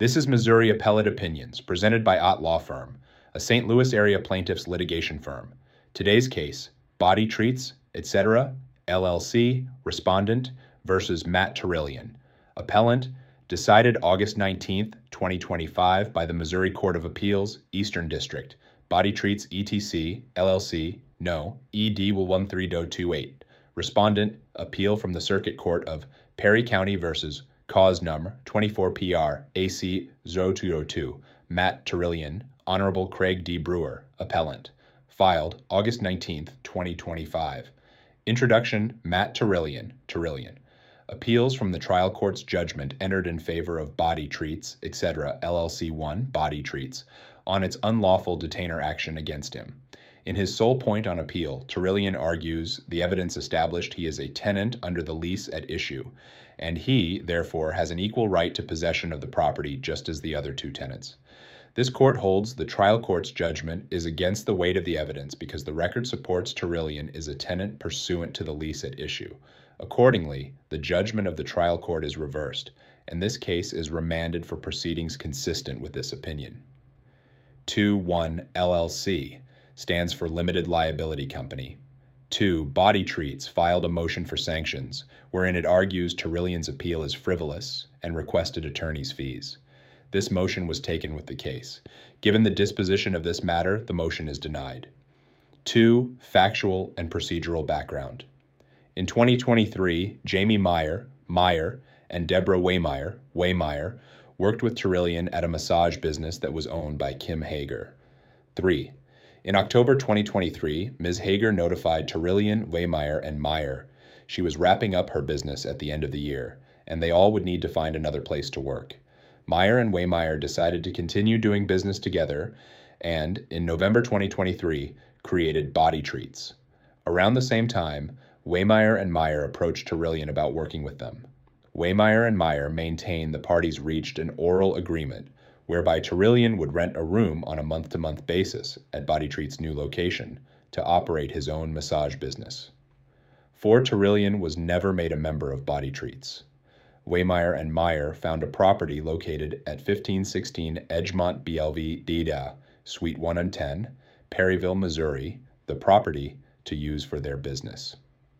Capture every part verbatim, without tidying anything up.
This is Missouri Appellate Opinions, presented by Ott Law Firm, a Saint Louis area plaintiffs litigation firm. Today's case, Body Treats, et cetera, L L C, Respondent versus Matt Turillian. Appellant, decided August nineteenth, twenty twenty-five by the Missouri Court of Appeals, Eastern District. Body Treats, E T C, L L C, no, E D will one three zero two eight. Respondent, appeal from the Circuit Court of Perry County versus Cause Number twenty-four P R A C zero two zero two, Matt Turillian, Honorable Craig D. Brewer, Appellant. Filed August nineteenth, twenty twenty-five. Introduction, Matt Turillian, Turillian. Appeals from the trial court's judgment entered in favor of Body Treats, et cetera, L L C one, Body Treats, on its unlawful detainer action against him. In his sole point on appeal, Turillian argues the evidence established he is a tenant under the lease at issue, and he, therefore, has an equal right to possession of the property just as the other two tenants. This court holds the trial court's judgment is against the weight of the evidence because the record supports Turillian is a tenant pursuant to the lease at issue. Accordingly, the judgment of the trial court is reversed, and this case is remanded for proceedings consistent with this opinion. two one L L C stands for Limited Liability Company. two Body Treats filed a motion for sanctions, wherein it argues Turillian's appeal is frivolous and requested attorney's fees. This motion was taken with the case. Given the disposition of this matter, the motion is denied. two Factual and procedural background. In twenty twenty-three, Jamie Meyer, Meyer, and Deborah Waymeyer, Waymeyer, worked with Turillian at a massage business that was owned by Kim Hager. three In October twenty twenty-three, Miz Hager notified Turillian, Waymeyer, and Meyer she was wrapping up her business at the end of the year, and they all would need to find another place to work. Meyer and Waymeyer decided to continue doing business together and, in November twenty twenty-three, created Body Treats. Around the same time, Waymeyer and Meyer approached Turillian about working with them. Waymeyer and Meyer maintained the parties reached an oral agreement whereby Turillian would rent a room on a month-to-month basis at Body Treats' new location to operate his own massage business. For Turillian was never made a member of Body Treats. Waymeyer and Meyer found a property located at fifteen sixteen Edgemont B L V Dida, Suite one ten, Perryville, Missouri, the property to use for their business.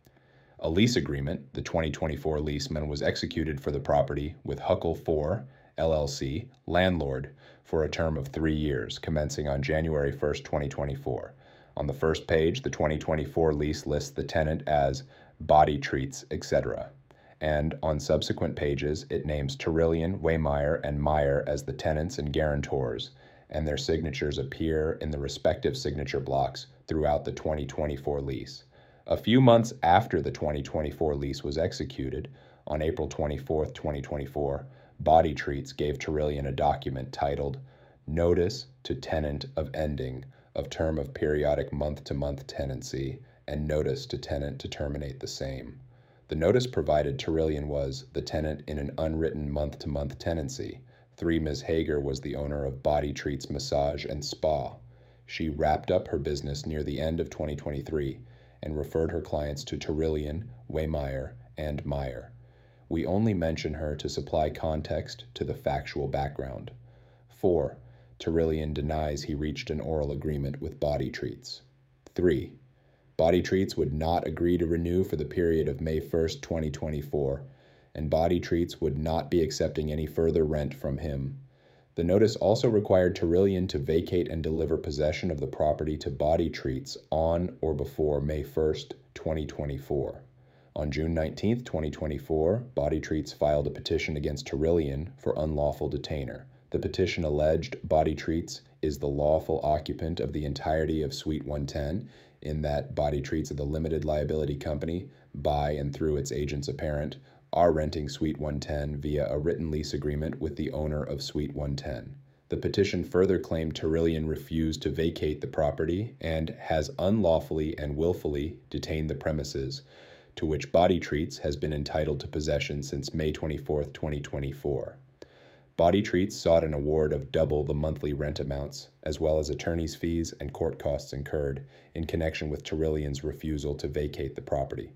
A lease agreement, the twenty twenty-four leaseman, was executed for the property with Huckle four, L L C, landlord, for a term of three years, commencing on January first, twenty twenty-four. On the first page, the twenty twenty-four lease lists the tenant as Body Treats, et cetera, and on subsequent pages, it names Turillian, Waymeyer, and Meyer as the tenants and guarantors, and their signatures appear in the respective signature blocks throughout the twenty twenty-four lease. A few months after the twenty twenty-four lease was executed, on April twenty-fourth, twenty twenty-four, Body Treats gave Turillian a document titled Notice to Tenant of Ending of Term of Periodic Month-to-Month Tenancy and Notice to Tenant to Terminate the Same. The notice provided Turillian was the tenant in an unwritten month-to-month tenancy. three Miz Hager was the owner of Body Treats Massage and Spa. She wrapped up her business near the end of twenty twenty-three and referred her clients to Turillian, Waymeyer, and Meyer. We only mention her to supply context to the factual background. four Turillian denies he reached an oral agreement with Body Treats. three Body Treats would not agree to renew for the period of May first, twenty twenty-four, and Body Treats would not be accepting any further rent from him. The notice also required Turillian to vacate and deliver possession of the property to Body Treats on or before May first, twenty twenty-four. On June nineteenth, twenty twenty-four, Body Treats filed a petition against Turillian for unlawful detainer. The petition alleged Body Treats is the lawful occupant of the entirety of Suite one ten, in that Body Treats of the limited liability company, by and through its agents apparent, are renting Suite one ten via a written lease agreement with the owner of Suite one ten. The petition further claimed Turillian refused to vacate the property and has unlawfully and willfully detained the premises, to which Body Treats has been entitled to possession since May twenty-fourth, twenty twenty-four. Body Treats sought an award of double the monthly rent amounts, as well as attorney's fees and court costs incurred in connection with Turillian's refusal to vacate the property.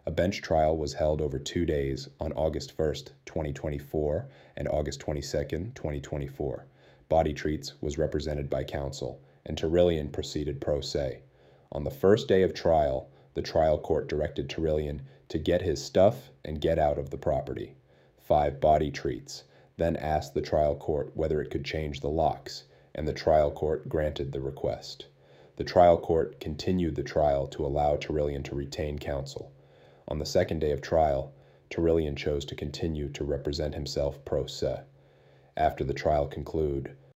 A bench trial was held over two days on August first, twenty twenty-four and August twenty-second, twenty twenty-four. Body Treats was represented by counsel, and Terillian proceeded pro se. On the first day of trial, the trial court directed Terillian to get his stuff and get out of the property. Five Body Treats then asked the trial court whether it could change the locks, and the trial court granted the request. The trial court continued the trial to allow Terillian to retain counsel. On the second day of trial, Terillian chose to continue to represent himself pro se. After the trial concluded,